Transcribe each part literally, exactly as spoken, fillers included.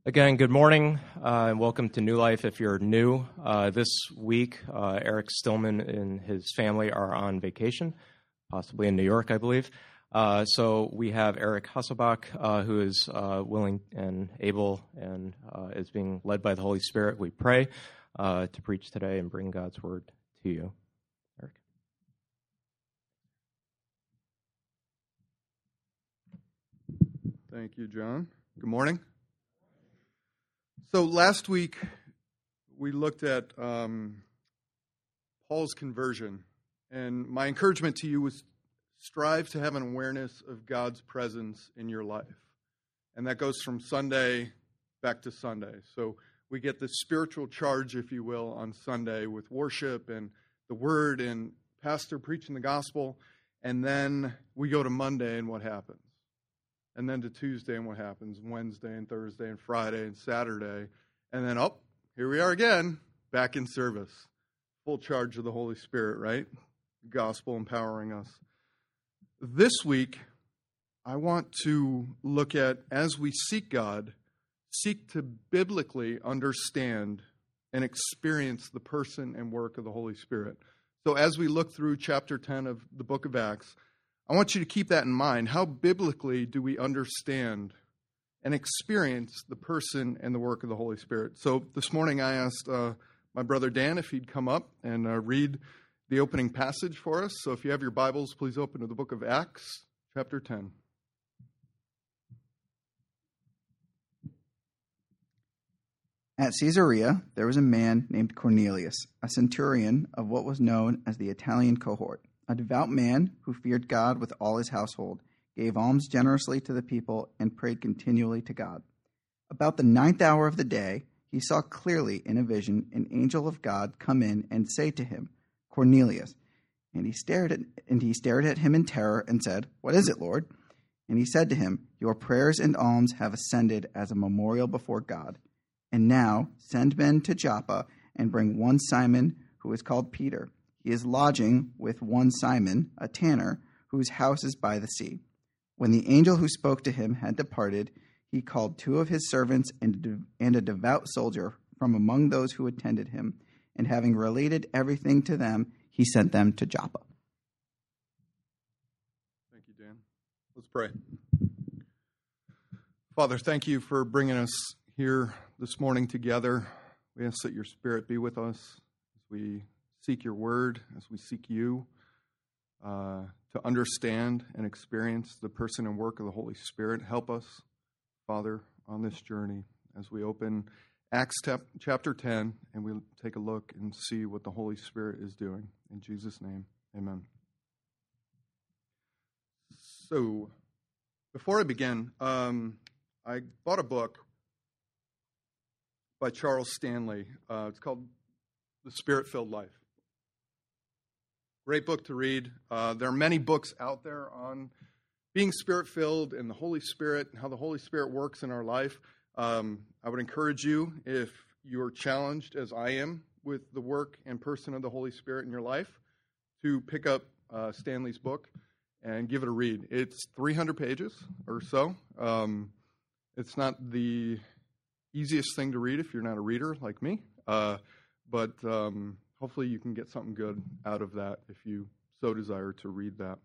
Again, good morning, uh, and welcome to New Life if you're new. Uh, this week, uh, Eric Stillman and his family are on vacation, possibly in New York, I believe. Uh, so we have Eric Hasselbach, uh, who is uh, willing and able and uh, is being led by the Holy Spirit, we pray, uh, to preach today and bring God's word to you. Eric. Thank you, John. Good morning. So last week, we looked at um, Paul's conversion, and my encouragement to you was strive to have an awareness of God's presence in your life. And that goes from Sunday back to Sunday. So we get this spiritual charge, if you will, on Sunday with worship and the word and pastor preaching the gospel, and then we go to Monday and what happens? And then to Tuesday and what happens, Wednesday and Thursday and Friday and Saturday. And then, oh, here we are again, back in service. Full charge of the Holy Spirit, right? Gospel empowering us. This week, I want to look at, as we seek God, seek to biblically understand and experience the person and work of the Holy Spirit. So as we look through chapter ten of the book of Acts, I want you to keep that in mind. How biblically do we understand and experience the person and the work of the Holy Spirit? So this morning I asked uh, my brother Dan if he'd come up and uh, read the opening passage for us. So if you have your Bibles, please open to the book of Acts, chapter ten. At Caesarea, there was a man named Cornelius, a centurion of what was known as the Italian cohort. A devout man who feared God with all his household, gave alms generously to the people, and prayed continually to God. About the ninth hour of the day, he saw clearly in a vision an angel of God come in and say to him, Cornelius. And he stared at and he stared at him in terror and said, What is it, Lord? And he said to him, Your prayers and alms have ascended as a memorial before God. And now send men to Joppa and bring one Simon who is called Peter. He is lodging with one Simon, a tanner, whose house is by the sea. When the angel who spoke to him had departed, he called two of his servants and a devout soldier from among those who attended him, and having related everything to them, he sent them to Joppa. Thank you, Dan. Let's pray. Father, thank you for bringing us here this morning together. We ask that your Spirit be with us as we seek your word, as we seek you, uh, to understand and experience the person and work of the Holy Spirit. Help us, Father, on this journey as we open Acts chapter ten and we take a look and see what the Holy Spirit is doing. In Jesus' name, amen. So, before I begin, um, I bought a book by Charles Stanley. Uh, it's called The Spirit-Filled Life. Great book to read. Uh, there are many books out there on being Spirit-filled and the Holy Spirit and how the Holy Spirit works in our life. Um, I would encourage you, if you're challenged as I am with the work and person of the Holy Spirit in your life, to pick up uh, Stanley's book and give it a read. It's three hundred pages or so. Um, it's not the easiest thing to read if you're not a reader like me, uh, but um, hopefully you can get something good out of that if you so desire to read that.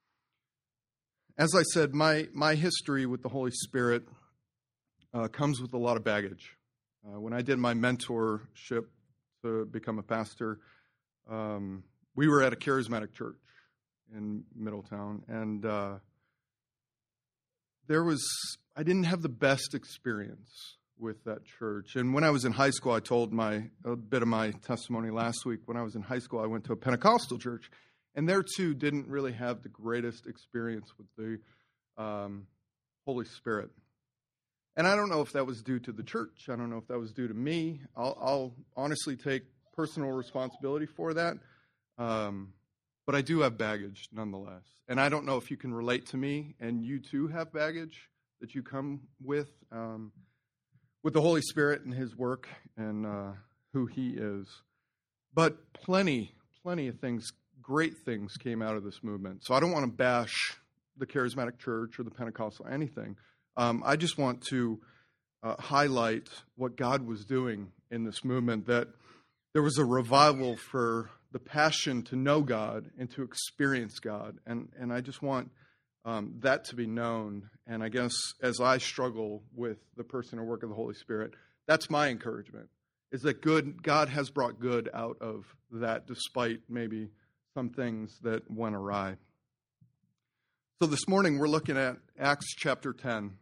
As I said, my, my history with the Holy Spirit uh, comes with a lot of baggage. Uh, when I did my mentorship to become a pastor, um, we were at a charismatic church in Middletown, and uh, there was, I didn't have the best experience with that church. And when I was in high school, I told my a bit of my testimony last week. When I was in high school, I went to a Pentecostal church, and there too didn't really have the greatest experience with the um, Holy Spirit. And I don't know if that was due to the church. I don't know if that was due to me. I'll, I'll honestly take personal responsibility for that. Um, but I do have baggage nonetheless. And I don't know if you can relate to me, and you too have baggage that you come with. Um, with the Holy Spirit and his work and uh, who he is. But plenty, plenty of things, great things came out of this movement. So I don't want to bash the charismatic church or the Pentecostal anything. Um, I just want to uh, highlight what God was doing in this movement, that there was a revival for the passion to know God and to experience God. And, and I just want um, that to be known. And I guess as I struggle with the person or work of the Holy Spirit, that's my encouragement, is that good God has brought good out of that, despite maybe some things that went awry. So this morning we're looking at Acts chapter ten.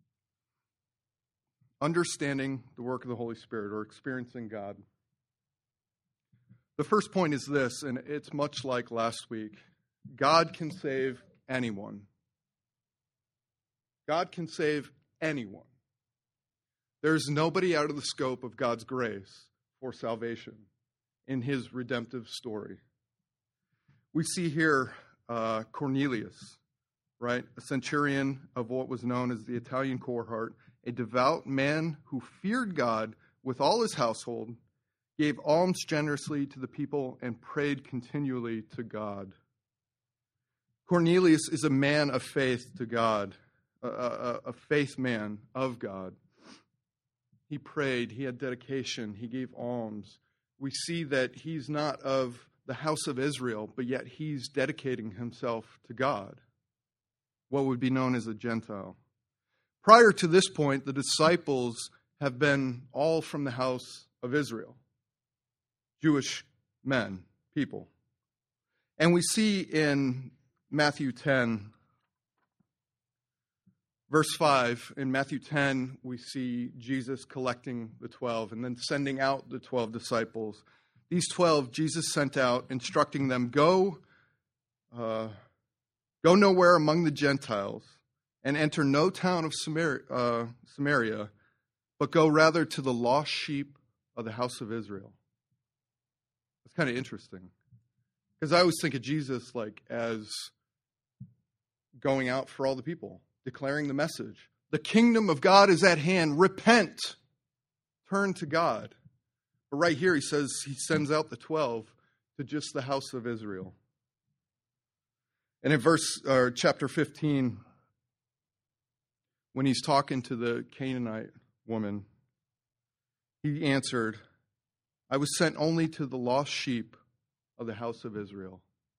Understanding the work of the Holy Spirit, or experiencing God. The first point is this, and it's much like last week. God can save anyone. God can save anyone. There's nobody out of the scope of God's grace for salvation in his redemptive story. We see here uh, Cornelius, right? A centurion of what was known as the Italian cohort, a devout man who feared God with all his household, gave alms generously to the people, and prayed continually to God. Cornelius is a man of faith to God, a, a, a faith man of God. He prayed, he had dedication, he gave alms. We see that he's not of the house of Israel, but yet he's dedicating himself to God, what would be known as a Gentile. Prior to this point, the disciples have been all from the house of Israel, Jewish men, people. And we see in Matthew ten, verse five, in Matthew ten, we see Jesus collecting the twelve and then sending out the twelve disciples. These twelve Jesus sent out, instructing them, go, uh, go nowhere among the Gentiles, and enter no town of Samaria, uh, Samaria, but go rather to the lost sheep of the house of Israel. It's kind of interesting, because I always think of Jesus like as going out for all the people, declaring the message. The kingdom of God is at hand. Repent. Turn to God. But right here he says he sends out the twelve to just the house of Israel. And in verse or chapter fifteen, when he's talking to the Canaanite woman, he answered, I was sent only to the lost sheep of the house of Israel.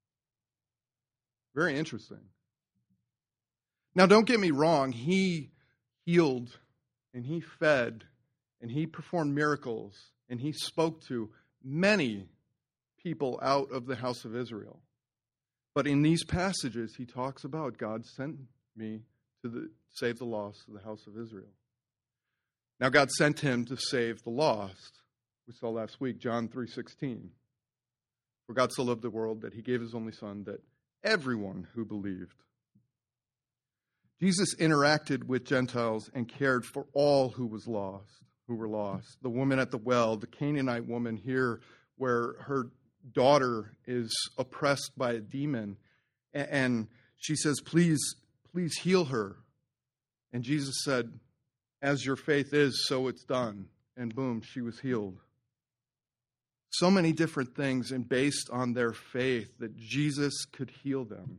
Very interesting. Now, don't get me wrong. He healed and he fed and he performed miracles and he spoke to many people out of the house of Israel. But in these passages, he talks about God sent me to the, save the lost of the house of Israel. Now, God sent him to save the lost. We saw last week, John three sixteen. For God so loved the world that he gave his only son, that everyone who believed. Jesus interacted with Gentiles and cared for all who was lost, who were lost. The woman at the well, the Canaanite woman here, where her daughter is oppressed by a demon, and she says, please, please heal her. And Jesus said, as your faith is, so it's done. And boom, she was healed. So many different things, and based on their faith that Jesus could heal them.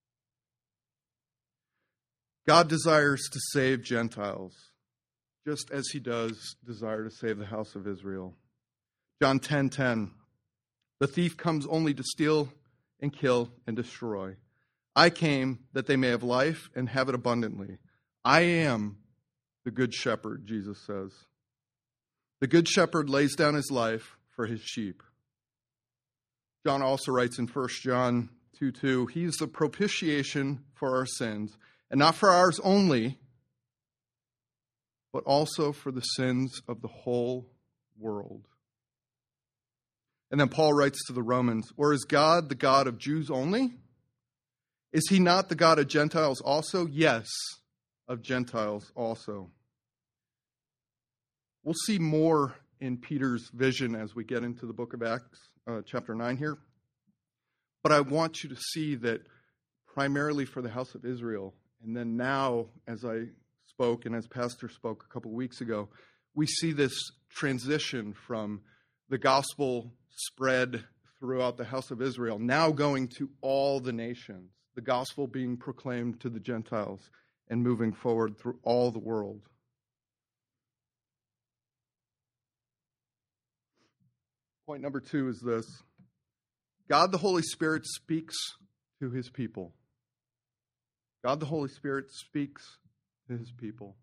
God desires to save Gentiles, just as he does desire to save the house of Israel. John ten ten, the thief comes only to steal and kill and destroy. I came that they may have life and have it abundantly. I am the good shepherd, Jesus says. The good shepherd lays down his life for his sheep. John also writes in First John two two, he is the propitiation for our sins, and not for ours only, but also for the sins of the whole world. And then Paul writes to the Romans, or is God the God of Jews only? Is he not the God of Gentiles also? Yes, of Gentiles also. We'll see more in Peter's vision as we get into the book of Acts, uh, chapter nine here. But I want you to see that primarily for the house of Israel, and then now, as I spoke and as Pastor spoke a couple weeks ago, we see this transition from the gospel spread throughout the house of Israel, now going to all the nations, the gospel being proclaimed to the Gentiles and moving forward through all the world. Point number two is this. God the Holy Spirit speaks to his people. God the Holy Spirit speaks to his people.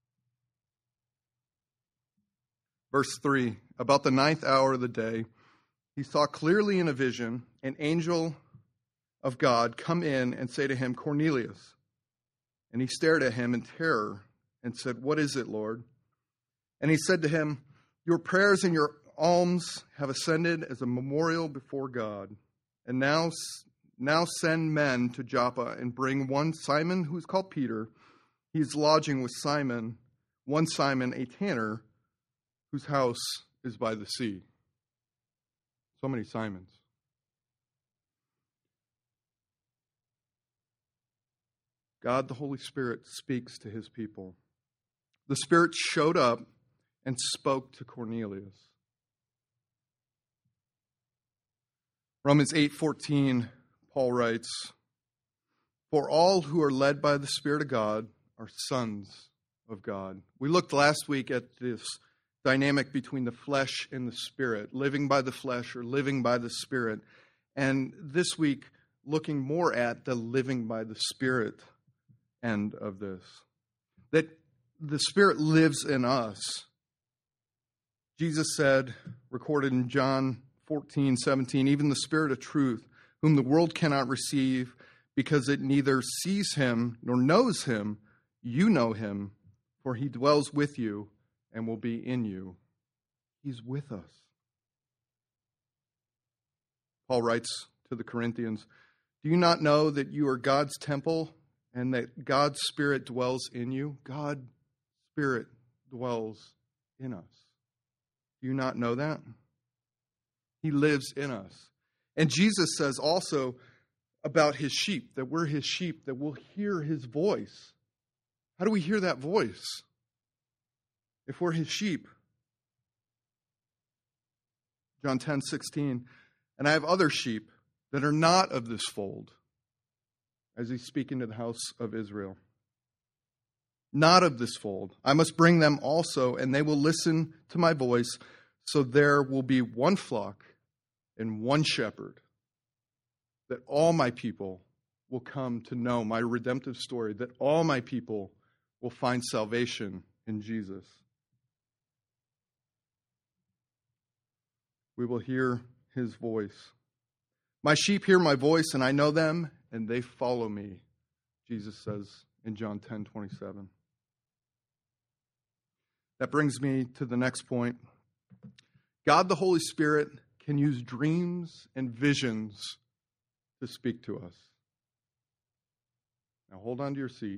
Verse three, about the ninth hour of the day, he saw clearly in a vision an angel of God come in and say to him, Cornelius. And he stared at him in terror and said, What is it, Lord? And he said to him, Your prayers and your alms have ascended as a memorial before God. And now, now send men to Joppa and bring one Simon, who is called Peter. He is lodging with Simon, one Simon, a tanner, whose house is by the sea. So many Simons. God, the Holy Spirit, speaks to his people. The Spirit showed up and spoke to Cornelius. Romans eight fourteen, Paul writes, For all who are led by the Spirit of God are sons of God. We looked last week at this dynamic between the flesh and the Spirit, living by the flesh or living by the Spirit. And this week, looking more at the living by the Spirit end of this. That the Spirit lives in us. Jesus said, recorded in John fourteen seventeen, even the Spirit of truth, whom the world cannot receive because it neither sees him nor knows him, you know him, for he dwells with you and will be in you. He's with us. Paul writes to the Corinthians, Do you not know that you are God's temple and that God's Spirit dwells in you? God's Spirit dwells in us. Do you not know that? He lives in us. And Jesus says also about his sheep, that we're his sheep, that we'll hear his voice. How do we hear that voice? If we're his sheep. John ten sixteen, and I have other sheep that are not of this fold, as he's speaking to the house of Israel. Not of this fold. I must bring them also, and they will listen to my voice, so there will be one flock and one shepherd, that all my people will come to know my redemptive story, that all my people will find salvation in Jesus. We will hear his voice. My sheep hear my voice, and I know them, and they follow me, Jesus says in John ten twenty-seven. That brings me to the next point. God the Holy Spirit can use dreams and visions to speak to us. Now hold on to your seat.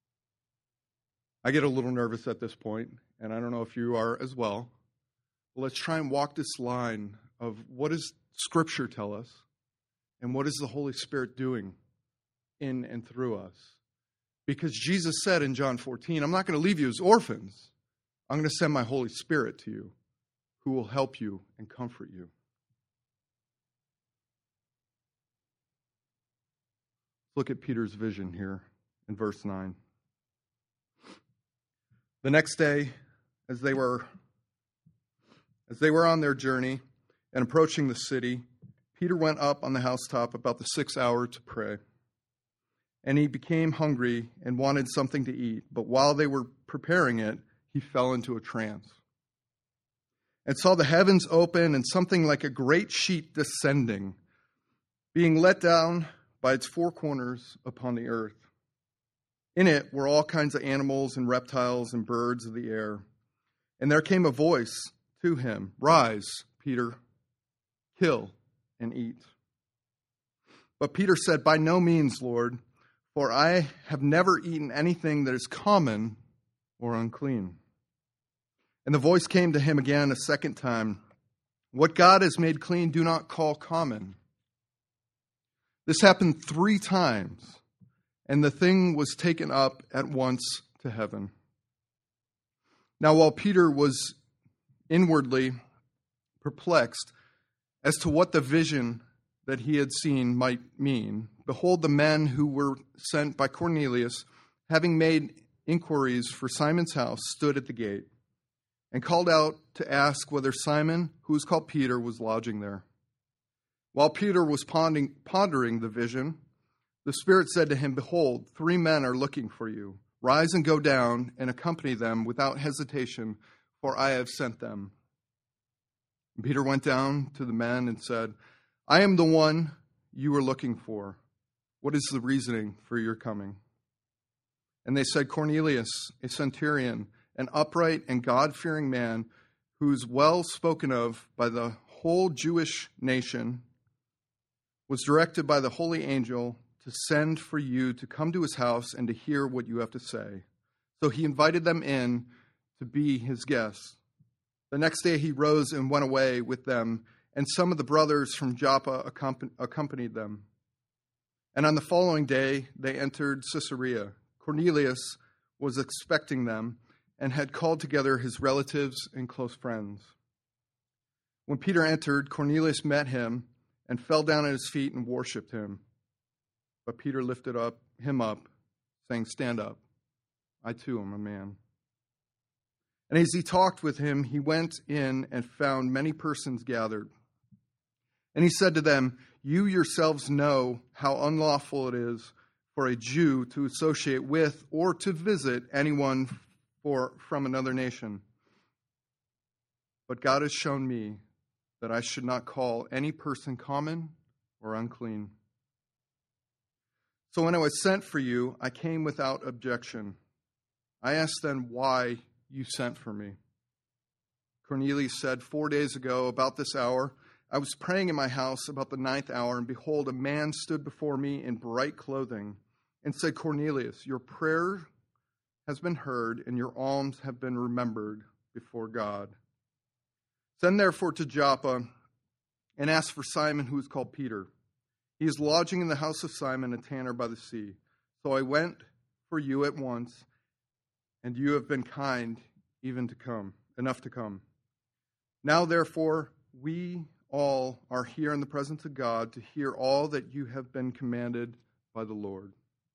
I get a little nervous at this point, and I don't know if you are as well. Well, let's try and walk this line of what does Scripture tell us, and what is the Holy Spirit doing in and through us? Because Jesus said in John fourteen, I'm not going to leave you as orphans. I'm going to send my Holy Spirit to you, who will help you and comfort you. Look at Peter's vision here in verse nine. The next day, as they were as they were on their journey and approaching the city, Peter went up on the housetop about the sixth hour to pray. And he became hungry and wanted something to eat, but while they were preparing it, he fell into a trance and saw the heavens open and something like a great sheet descending, being let down by its four corners upon the earth. In it were all kinds of animals and reptiles and birds of the air. And there came a voice to him, Rise, Peter, kill and eat. But Peter said, By no means, Lord, for I have never eaten anything that is common or unclean. And the voice came to him again a second time, What God has made clean, do not call common. This happened three times, and the thing was taken up at once to heaven. Now, while Peter was inwardly perplexed as to what the vision that he had seen might mean, behold, the men who were sent by Cornelius, having made inquiries for Simon's house, stood at the gate. and called out to ask whether Simon, who was called Peter, was lodging there. While Peter was pondering, pondering the vision, the Spirit said to him, "Behold, three men are looking for you. Rise and go down and accompany them without hesitation, for I have sent them." And Peter went down to the men and said, "I am the one you are looking for. What is the reasoning for your coming?" And they said, "Cornelius, a centurion, an upright and God-fearing man, who is well spoken of by the whole Jewish nation, was directed by the holy angel to send for you to come to his house and to hear what you have to say." So he invited them in to be his guests. The next day he rose and went away with them, and some of the brothers from Joppa accompanied them. And on the following day they entered Caesarea. Cornelius was expecting them and had called together his relatives and close friends. When Peter entered, Cornelius met him and fell down at his feet and worshipped him. But Peter lifted up him up, saying, "Stand up. I too am a man." And as he talked with him, he went in and found many persons gathered. And he said to them, "You yourselves know how unlawful it is for a Jew to associate with or to visit anyone for, from another nation. But God has shown me that I should not call any person common or unclean. So when I was sent for you, I came without objection. I asked then why you sent for me. Cornelius said, "Four days ago, about this hour, I was praying in my house about the ninth hour, and behold, a man stood before me in bright clothing and said, 'Cornelius, your prayer has been heard, and your alms have been remembered before God. Send therefore to Joppa and ask for Simon, who is called Peter. He is lodging in the house of Simon, a tanner by the sea.' So I went for you at once, and you have been kind even to come, enough to come. Now therefore, we all are here in the presence of God to hear all that you have been commanded by the Lord."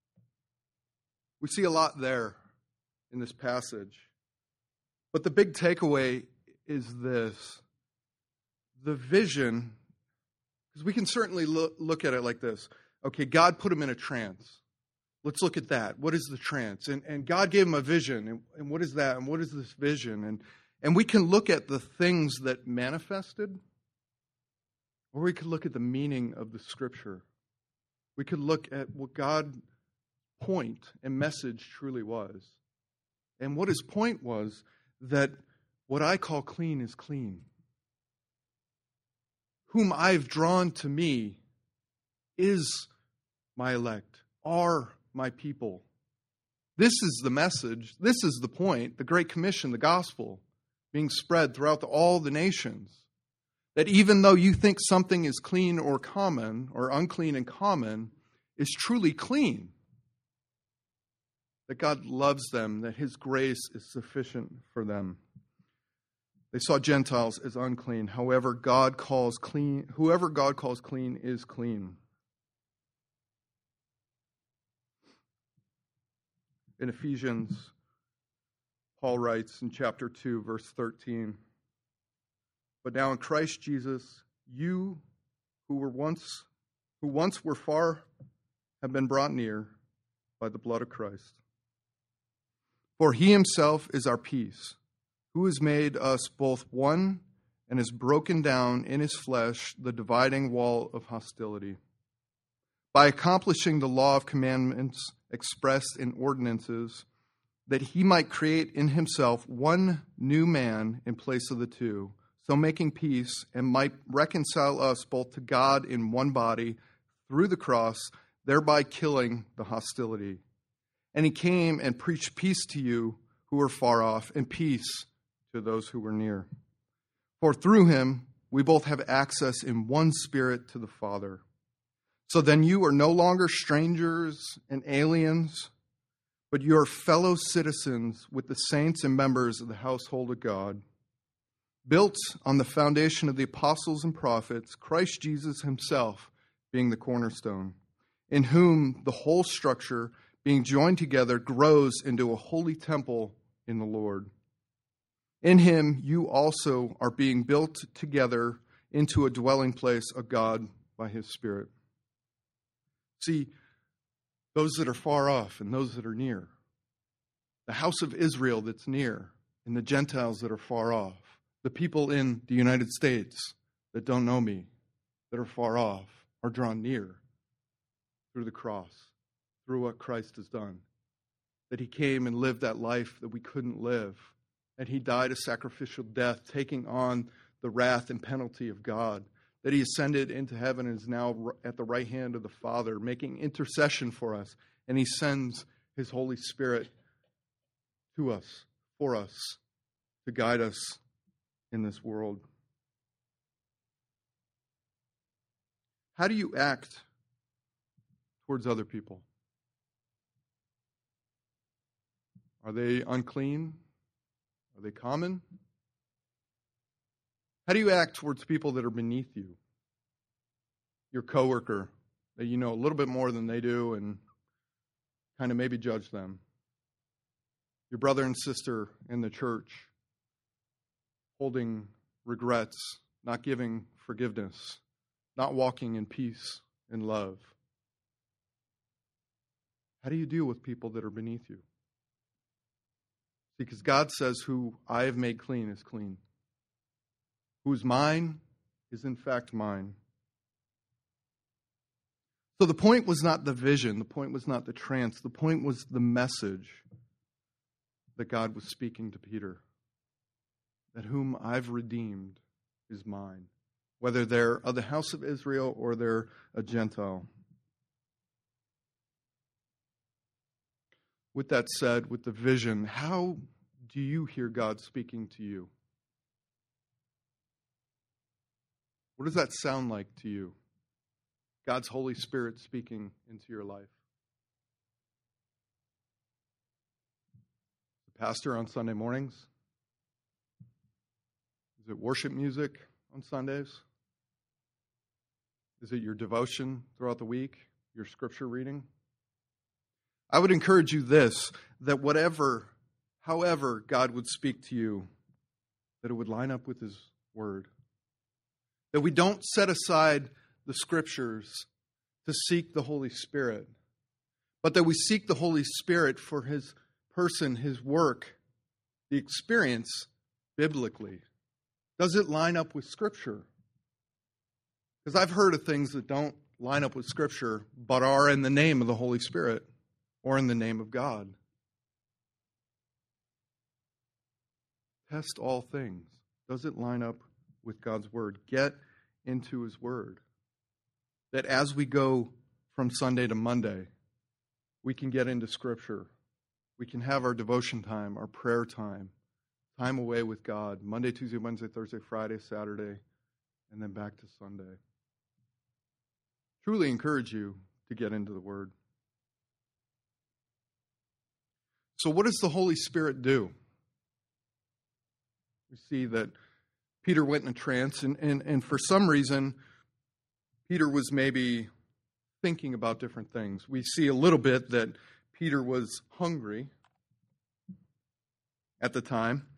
We see a lot there in this passage. But the big takeaway is this. The vision, because we can certainly look, look at it like this. Okay, God put him in a trance. Let's look at that. What is the trance? And, and God gave him a vision. And, and what is that? And what is this vision? And, and we can look at the things that manifested, or we could look at the meaning of the Scripture. We could look at what God's point and message truly was. And what his point was, that what I call clean is clean. Whom I've drawn to me is my elect, are my people. This is the message. This is the point, the Great Commission, the gospel, being spread throughout the, all the nations. That even though you think something is clean or common, or unclean and common, is truly clean. That God loves them, that his grace is sufficient for them. They saw Gentiles as unclean. However, God calls clean, whoever God calls clean is clean. In Ephesians, Paul writes in chapter two, verse thirteen, "But now in Christ Jesus, you who were once who once were far have been brought near by the blood of Christ. For he himself is our peace, who has made us both one and has broken down in his flesh the dividing wall of hostility, by accomplishing the law of commandments expressed in ordinances, that he might create in himself one new man in place of the two, so making peace, and might reconcile us both to God in one body through the cross, thereby killing the hostility. And he came and preached peace to you who were far off, and peace to those who were near. For through him we both have access in one Spirit to the Father. So then you are no longer strangers and aliens, but you are fellow citizens with the saints and members of the household of God, built on the foundation of the apostles and prophets, Christ Jesus himself being the cornerstone, in whom the whole structure, being joined together, grows into a holy temple in the Lord. In him you also are being built together into a dwelling place of God by his Spirit. See, those that are far off and those that are near, the house of Israel that's near and the Gentiles that are far off, the people in the United States that don't know me, that are far off, are drawn near through the cross, through what Christ has done. That he came and lived that life that we couldn't live. That he died a sacrificial death, taking on the wrath and penalty of God. That he ascended into heaven and is now at the right hand of the Father, making intercession for us. And he sends his Holy Spirit to us, for us, to guide us in this world. How do you act towards other people? Are they unclean? Are they common? How do you act towards people that are beneath you? Your coworker that you know a little bit more than they do and kind of maybe judge them. Your brother and sister in the church holding regrets, not giving forgiveness, not walking in peace and love. How do you deal with people that are beneath you? Because God says, who I have made clean is clean. Who's mine is in fact mine. So the point was not the vision. The point was not the trance. The point was the message that God was speaking to Peter. That whom I've redeemed is mine. Whether they're of the house of Israel or they're a Gentile. With that said, with the vision, how do you hear God speaking to you? What does that sound like to you? God's Holy Spirit speaking into your life. The pastor on Sunday mornings? Is it worship music on Sundays? Is it your devotion throughout the week? Your scripture reading? I would encourage you this, that whatever, however God would speak to you, that it would line up with his word. That we don't set aside the scriptures to seek the Holy Spirit, but that we seek the Holy Spirit for his person, his work, the experience biblically. Does it line up with Scripture? Because I've heard of things that don't line up with Scripture, but are in the name of the Holy Spirit or in the name of God. Test all things. Does it line up with God's Word? Get into his Word. That as we go from Sunday to Monday, we can get into Scripture. We can have our devotion time, our prayer time, time away with God, Monday, Tuesday, Wednesday, Thursday, Friday, Saturday, and then back to Sunday. Truly encourage you to get into the Word. So what does the Holy Spirit do? We see that Peter went in a trance, and, and, and for some reason, Peter was maybe thinking about different things. We see a little bit that Peter was hungry at the time.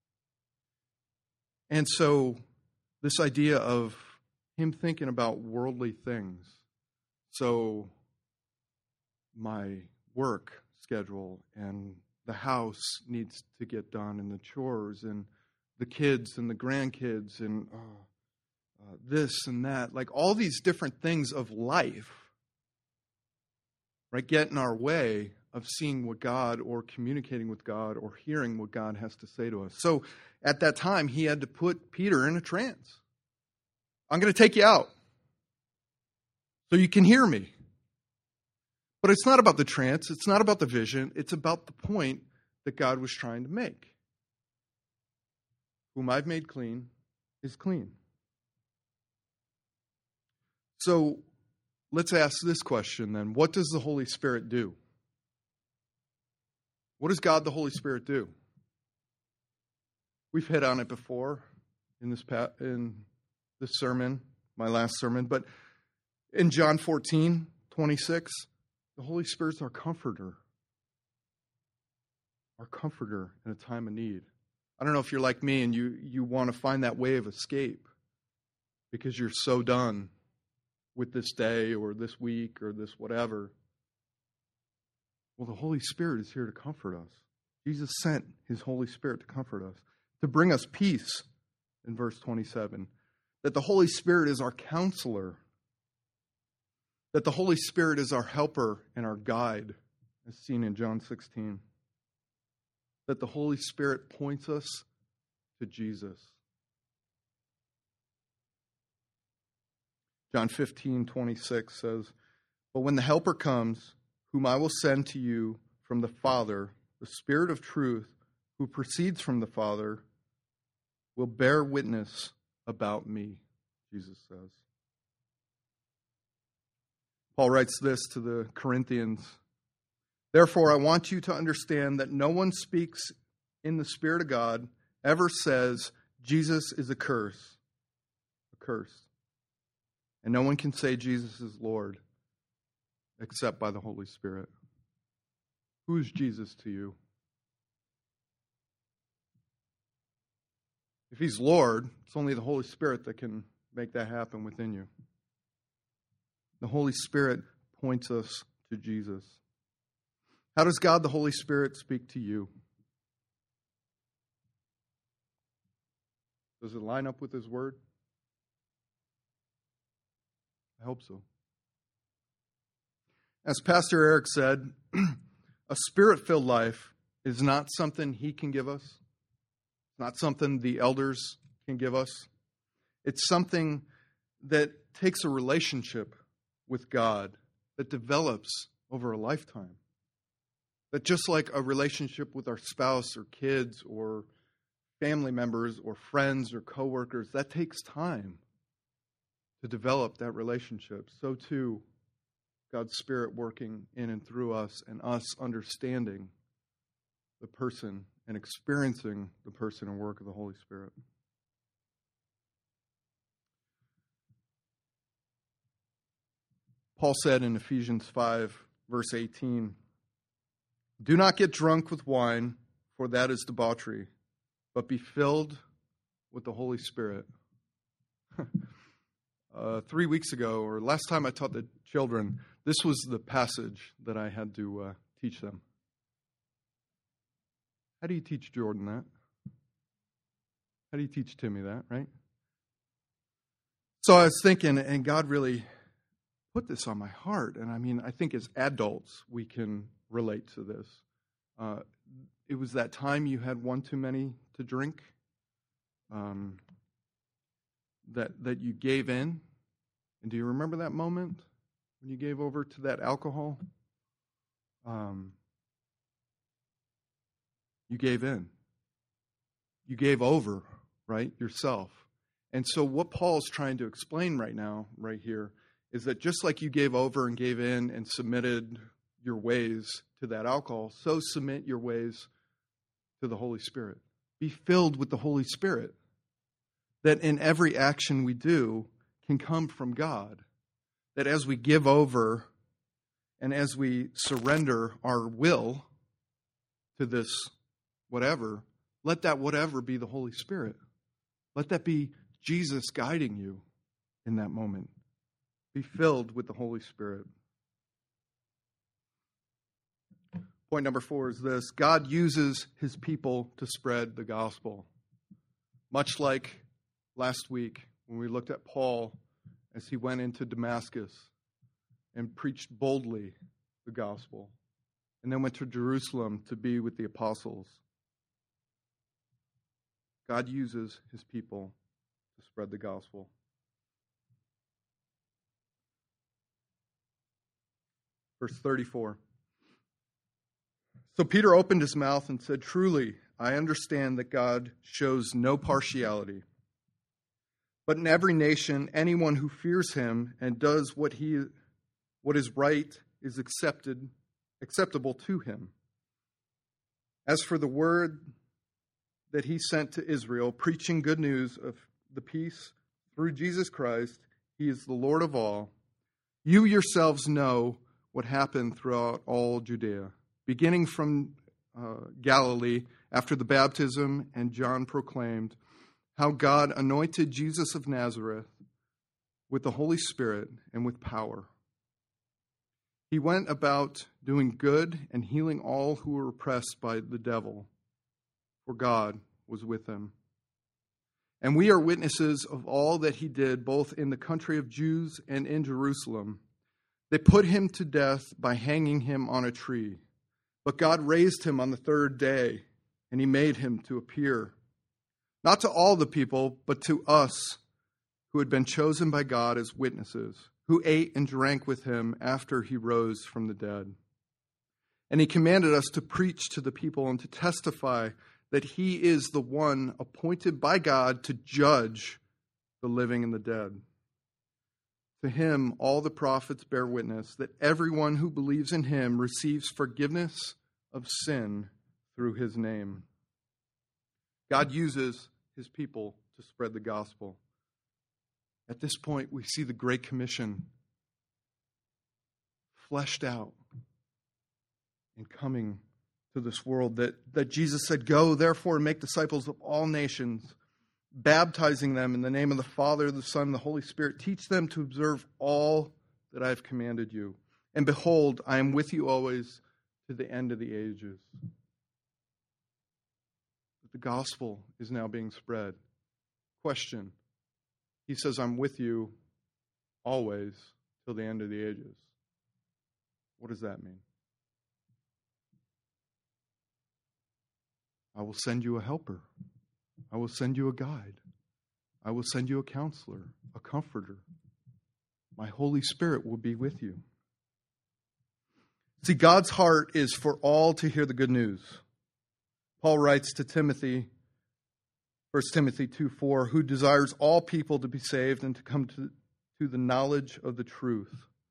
And so this idea of him thinking about worldly things. So my work schedule and the house needs to get done and the chores and the kids and the grandkids and uh, uh, this and that. Like all these different things of life, right, get in our way of seeing what God or communicating with God or hearing what God has to say to us. So at that time, he had to put Peter in a trance. I'm going to take you out so you can hear me. But it's not about the trance. It's not about the vision. It's about the point that God was trying to make. Whom I've made clean is clean. So let's ask this question then. What does the Holy Spirit do? What does God the Holy Spirit do? We've hit on it before in this in this sermon, my last sermon, but in John fourteen twenty-six, the Holy Spirit's our comforter. Our comforter in a time of need. I don't know if you're like me and you, you want to find that way of escape because you're so done with this day or this week or this whatever. Well, the Holy Spirit is here to comfort us. Jesus sent his Holy Spirit to comfort us, to bring us peace in verse twenty-seven. That the Holy Spirit is our counselor. That the Holy Spirit is our helper and our guide, as seen in John sixteen. That the Holy Spirit points us to Jesus. John fifteen twenty-six says, "But when the Helper comes, whom I will send to you from the Father, the Spirit of truth, who proceeds from the Father, will bear witness about me," Jesus says. Paul writes this to the Corinthians, "Therefore, I want you to understand that no one speaks in the Spirit of God, ever says, 'Jesus is a curse,' a curse. And no one can say Jesus is Lord except by the Holy Spirit." Who is Jesus to you? If he's Lord, it's only the Holy Spirit that can make that happen within you. The Holy Spirit points us to Jesus. How does God the Holy Spirit speak to you? Does it line up with his word? I hope so. As Pastor Eric said, a spirit-filled life is not something he can give us. It's not something the elders can give us. It's something that takes a relationship with God that develops over a lifetime. That just like a relationship with our spouse or kids or family members or friends or coworkers, that takes time to develop that relationship. So too, God's Spirit working in and through us and us understanding the person and experiencing the person and work of the Holy Spirit. Paul said in Ephesians five, verse eighteen, "Do not get drunk with wine, for that is debauchery, but be filled with the Holy Spirit." uh, three weeks ago, or last time I taught the children, this was the passage that I had to uh, teach them. How do you teach Jordan that? How do you teach Timmy that, right? So I was thinking, and God really put this on my heart, and I mean, I think as adults, we can relate to this. Uh, it was that time you had one too many to drink, um, that that you gave in. And do you remember that moment when you gave over to that alcohol? Um, you gave in. You gave over, right, yourself. And so what Paul's trying to explain right now, right here, is that just like you gave over and gave in and submitted your ways to that alcohol, so submit your ways to the Holy Spirit. Be filled with the Holy Spirit. That in every action we do can come from God. That as we give over and as we surrender our will to this whatever, let that whatever be the Holy Spirit. Let that be Jesus guiding you in that moment. Be filled with the Holy Spirit. Point number four is this: God uses his people to spread the gospel. Much like last week when we looked at Paul as he went into Damascus and preached boldly the gospel, and then went to Jerusalem to be with the apostles. God uses his people to spread the gospel. Verse thirty-four. So Peter opened his mouth and said, "Truly, I understand that God shows no partiality. But in every nation, anyone who fears him and does what he what is right is accepted, acceptable to him. As for the word that he sent to Israel, preaching good news of the peace through Jesus Christ, he is the Lord of all. You yourselves know what happened throughout all Judea, beginning from uh, Galilee after the baptism, and John proclaimed how God anointed Jesus of Nazareth with the Holy Spirit and with power. He went about doing good and healing all who were oppressed by the devil, for God was with him. And we are witnesses of all that he did, both in the country of Jews and in Jerusalem. They put him to death by hanging him on a tree. But God raised him on the third day, and he made him to appear, not to all the people, but to us who had been chosen by God as witnesses, who ate and drank with him after he rose from the dead. And he commanded us to preach to the people and to testify that he is the one appointed by God to judge the living and the dead. To him, all the prophets bear witness that everyone who believes in him receives forgiveness of sin through his name. God uses his people to spread the gospel. At this point, we see the Great Commission fleshed out and coming to this world, that, that Jesus said, "Go, therefore, and make disciples of all nations, baptizing them in the name of the Father, the Son, and the Holy Spirit. Teach them to observe all that I have commanded you. And behold, I am with you always to the end of the ages." The gospel is now being spread. Question. He says, "I'm with you always till the end of the ages." What does that mean? I will send you a helper. I will send you a guide. I will send you a counselor, a comforter. My Holy Spirit will be with you. See, God's heart is for all to hear the good news. Paul writes to Timothy, First Timothy two four, who desires all people to be saved and to come to, to the knowledge of the truth.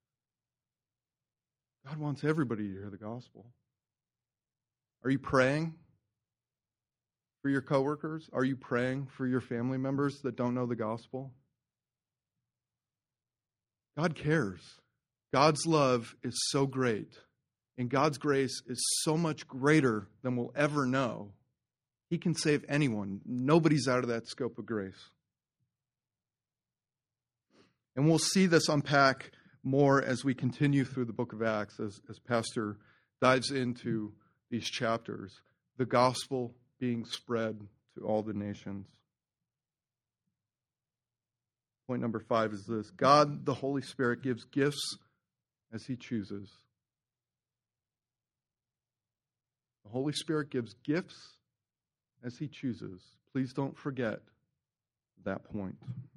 God wants everybody to hear the gospel. Are you praying for your coworkers? Are you praying for your family members that don't know the gospel? God cares. God's love is so great, and God's grace is so much greater than we'll ever know. He can save anyone. Nobody's out of that scope of grace. And we'll see this unpack more as we continue through the book of Acts, as, as Pastor dives into these chapters. The gospel being spread to all the nations. Point number five is this: God, the Holy Spirit, gives gifts as he chooses. The Holy Spirit gives gifts as he chooses. Please don't forget that point.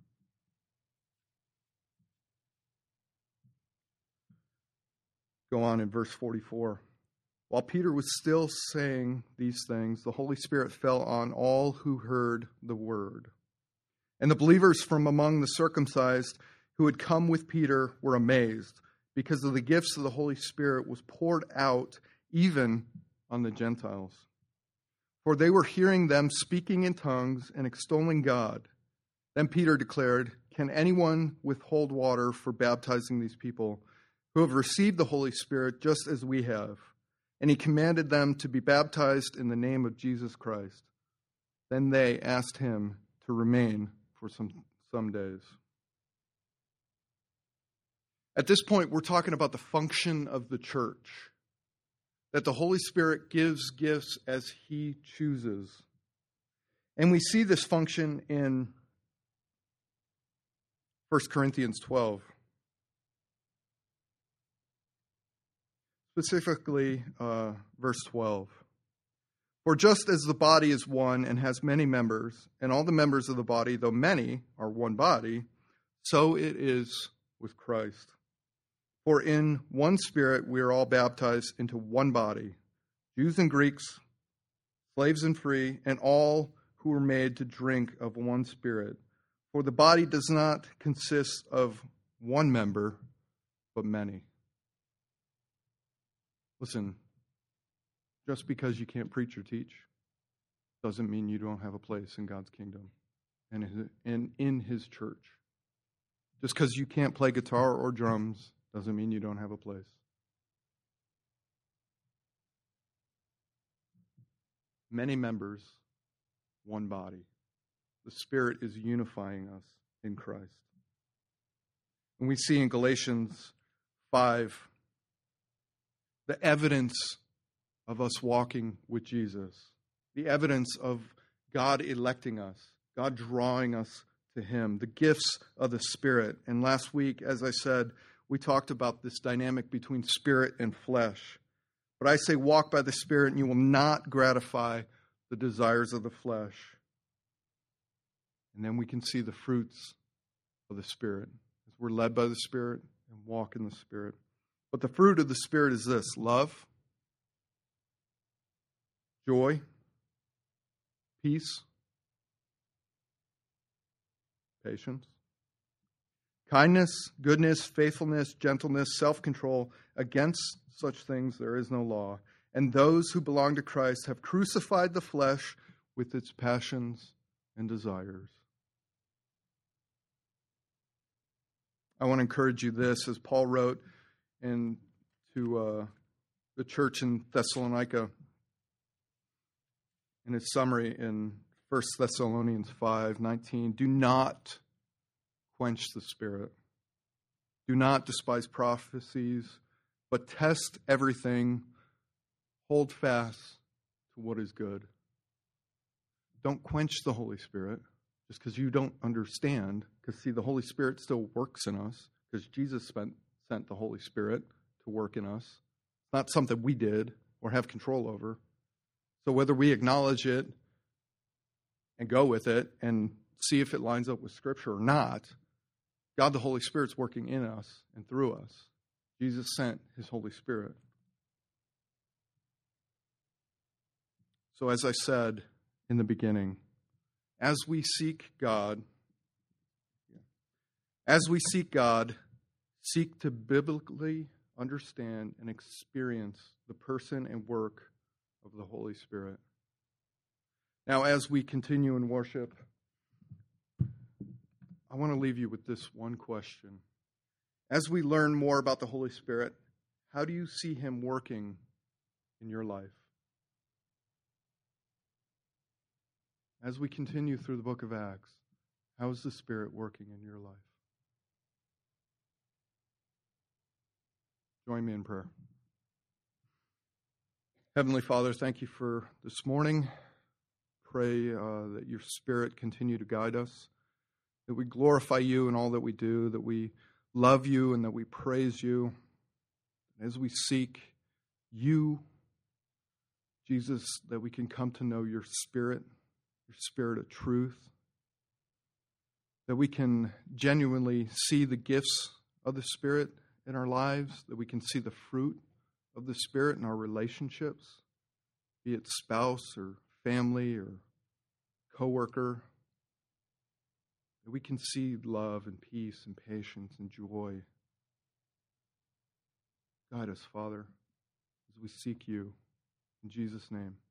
Go on in verse forty-four. While Peter was still saying these things, the Holy Spirit fell on all who heard the word. And the believers from among the circumcised who had come with Peter were amazed, because of the gifts of the Holy Spirit was poured out even on the Gentiles. For they were hearing them speaking in tongues and extolling God. Then Peter declared, "Can anyone withhold water for baptizing these people who have received the Holy Spirit just as we have?" And he commanded them to be baptized in the name of Jesus Christ. Then they asked him to remain for some, some days. At this point, we're talking about the function of the church. That the Holy Spirit gives gifts as he chooses. And we see this function in First Corinthians twelve. Specifically, uh, verse twelve. For just as the body is one and has many members, and all the members of the body, though many, are one body, so it is with Christ. For in one Spirit we are all baptized into one body, Jews and Greeks, slaves and free, and all who are made to drink of one Spirit. For the body does not consist of one member, but many. Listen, just because you can't preach or teach doesn't mean you don't have a place in God's kingdom and in, in his church. Just because you can't play guitar or drums doesn't mean you don't have a place. many members, one body. The Spirit is unifying us in Christ. And we see in Galatians five the evidence of us walking with Jesus, the evidence of God electing us, God drawing us to Him, the gifts of the Spirit. And last week, as I said, we talked about this dynamic between spirit and flesh. But I say walk by the Spirit and you will not gratify the desires of the flesh. And then we can see the fruits of the Spirit as we're led by the Spirit and walk in the Spirit. But the fruit of the Spirit is this: love, joy, peace, patience, kindness, goodness, faithfulness, gentleness, self-control. Against such things there is no law. And those who belong to Christ have crucified the flesh with its passions and desires. I want to encourage you this, as Paul wrote in, to uh, the church in Thessalonica in his summary in First Thessalonians five nineteen, do not quench the Spirit. Do not despise prophecies, but test everything. Hold fast to what is good. Don't quench the Holy Spirit just because you don't understand. Because, see, the Holy Spirit still works in us because Jesus spent, sent the Holy Spirit to work in us. It's not something we did or have control over. So whether we acknowledge it and go with it and see if it lines up with Scripture or not, God the Holy Spirit's working in us and through us. Jesus sent His Holy Spirit. So as I said in the beginning, as we seek God, as we seek God, seek to biblically understand and experience the person and work of the Holy Spirit. Now, as we continue in worship, I want to leave you with this one question. As we learn more about the Holy Spirit, how do you see Him working in your life? As we continue through the book of Acts, how is the Spirit working in your life? Join me in prayer. Heavenly Father, thank you for this morning. Pray uh, that your Spirit continue to guide us, that we glorify you in all that we do, that we love you and that we praise you. As we seek you, Jesus, that we can come to know your Spirit, your Spirit of truth, that we can genuinely see the gifts of the Spirit in our lives, that we can see the fruit of the Spirit in our relationships, be it spouse or family or coworker, that we can see love and peace and patience and joy. Guide us, Father, as we seek you. In Jesus' name.